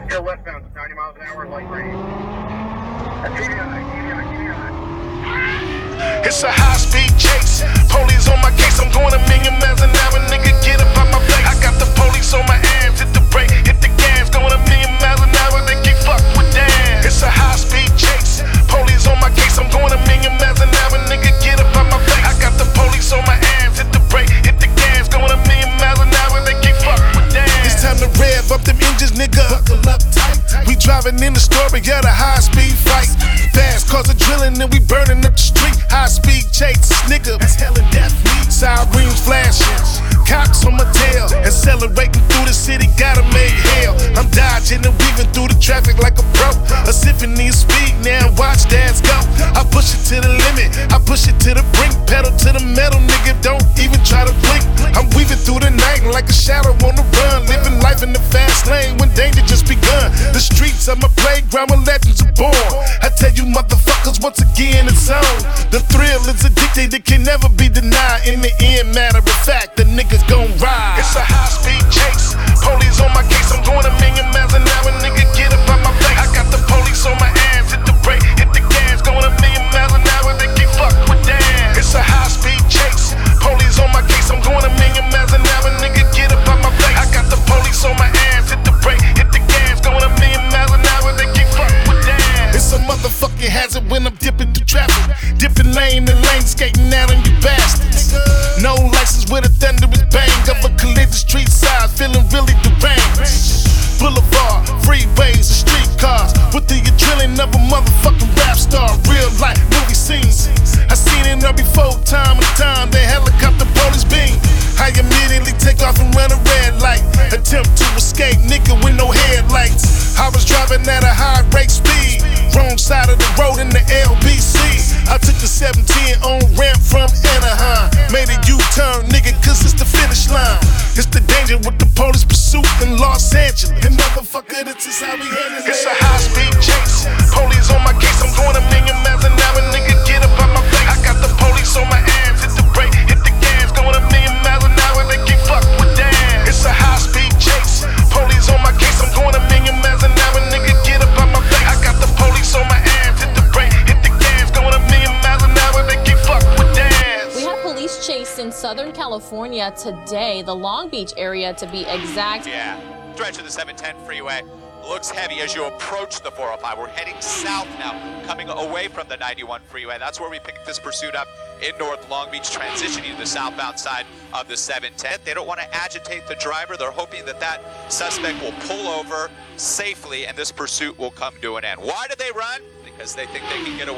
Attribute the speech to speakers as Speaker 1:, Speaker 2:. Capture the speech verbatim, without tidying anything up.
Speaker 1: Still westbound, ninety miles an hour, light rain. T V I, T V I, T V I.
Speaker 2: It's a high-speed chase. Police on my case. I'm going a million miles an hour. Nigga, get up out my face. I got the police on my ass. Hit the brake, hit the gas. Going a million miles an hour. They can't fuck with that. It's a high-speed chase. Police on my case. I'm going a million miles an hour. Nigga, get up out my face. I got the police on my ass. Hit the brake, hit the gas. Going a million miles an hour. They can't fuck with that. It's time to rev up them engines, nigga. Buckle up tight. We driving in the story of the high-speed fight. Fast cars are drilling and we burning up the street. High-speed chase, nigga, that's hell and death. Sirens flashing, cops on my tail, accelerating through the city, gotta make hell. I'm dodging and weaving through the traffic like a pro. A symphony of speed, now watch dads go. I push it to the limit, I push it to the brink, pedal to the metal, nigga, don't even try to blink. I'm weaving through the night like a shadow on the run, living life in the fast lane when danger just begun. The streets are my playground where legends are born. I tell you motherfuckers once again it's on. The thrill is addicted, it can never be denied. In the end, matter of fact, the niggas gon' ride. It's a high-speed chase. Police on my case. I'm going a million miles an hour. Nigga, get up out my face. I got the police on my ass. Hit the brake, hit the gas. Going a million miles an hour. They can't fuck with that. It's a high-speed chase. Police on my case. I'm going a million miles an hour. Nigga, get up out my face. I got the police on my ass. Hit the brake, hit the gas. Going a million miles an hour. They can't fuck with that. It's a motherfucking hazard when I'm dipping through traffic. Dipping lane to lane, skating out on you bastards. No license with a thunderous bang of a collision street side, feeling really deranged. Boulevard, freeways, and street cars with the adrenaline of a motherfucking rap star. Real life movie scenes. I seen it all before, time and time. The helicopter police beam. I immediately take off and run a red light. Attempt to escape, nigga with no headlights. I was driving at a high rate speed, wrong side of the road in the L B C. I took the seventeen on ramp from Anaheim. Made a U-turn, nigga, cause it's the finish line. It's the danger with the police pursuit in Los Angeles. And motherfucker, this is how we handle it. It's a high-speed chase. Police on my case. I'm going a million miles an hour. Nigga, get up out my face. I got the police on my ass. Hit the brake, hit the gas. Going a million miles an hour. They can't fuck with that. It's a high-speed chase. Police on my case. I'm going a million miles an hour. Nigga, get up out my face. I got the police on my ass. Hit the brake, hit the gas. Going a million miles an hour. They can't fuck with that.
Speaker 3: We had police chase in Southern California today, the Long Beach area to be exact.
Speaker 4: Yeah, stretch of the seven ten freeway looks heavy as you approach the four oh five. We're heading south now, coming away from the ninety-one freeway. That's where we picked this pursuit up in North Long Beach, transitioning to the southbound side of the seven ten. They don't want to agitate the driver. They're hoping that that suspect will pull over safely and this pursuit will come to an end. Why do they run? Because they think they can get away